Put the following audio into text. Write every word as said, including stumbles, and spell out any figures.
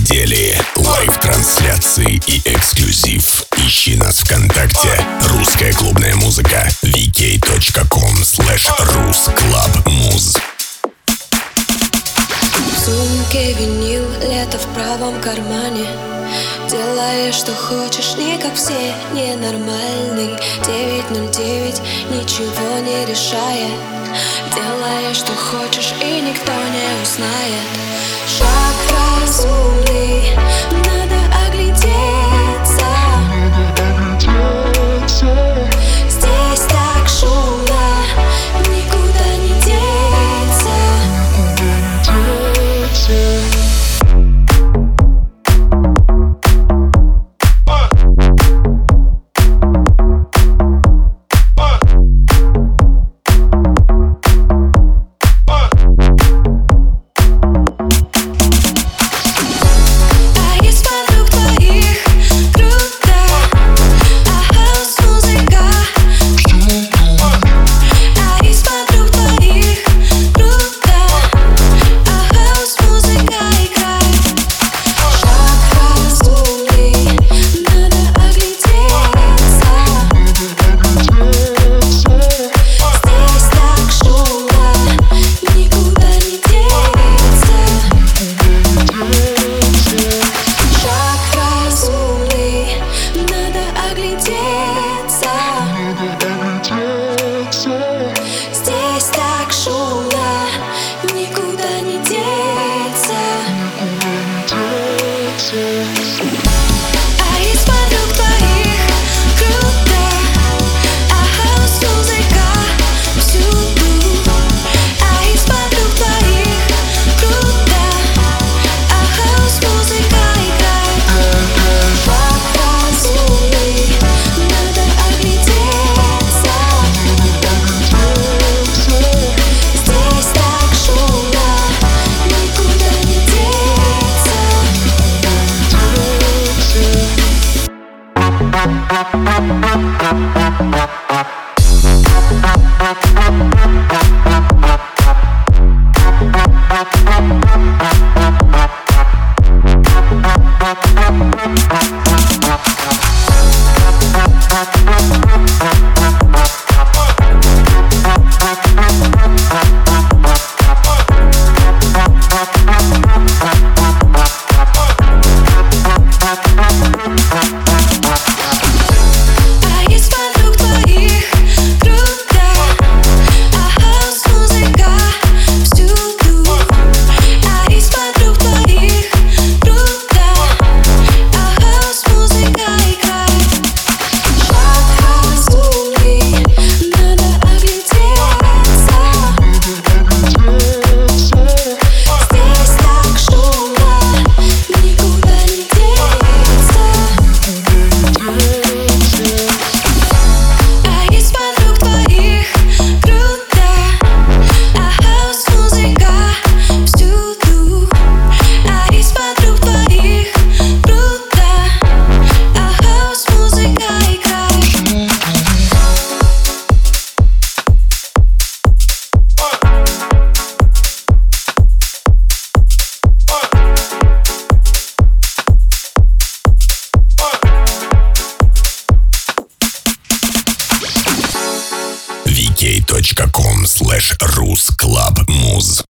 недели. Лайв-трансляции и эксклюзив. Ищи нас ВКонтакте. Русская клубная музыка. ви кей точка ком слэш русклабмуз. В сумке винил, лето в правом кармане. Делаешь, что хочешь, не как все, ненормальный. Девять ноль девять, ничего не решая. Делаешь, что хочешь, и никто не узнает. Шаг разумный, надо оглядеться. Здесь так шумно, никуда не деться. Здесь так шумно, никуда не деться. А из подруг твоих круто, а хаус-музыка всюду. А из подруг твоих круто, а хаус-музыка играет. Шаг разумный, надо оглядеться. Здесь так шумно, никуда не деться. А из подруг твоих круто, а хаус-музыка всюду. А из подруг твоих круто, а хаус-музыка играет. Шаг разумный, надо оглядеться. Здесь так шумно, никуда не деться. А из подруг твоих круто, а хаус-музыка всюду. А из подруг твоих круто, а хаус-музыка играет. ви кей точка ком слэш русклабмуз.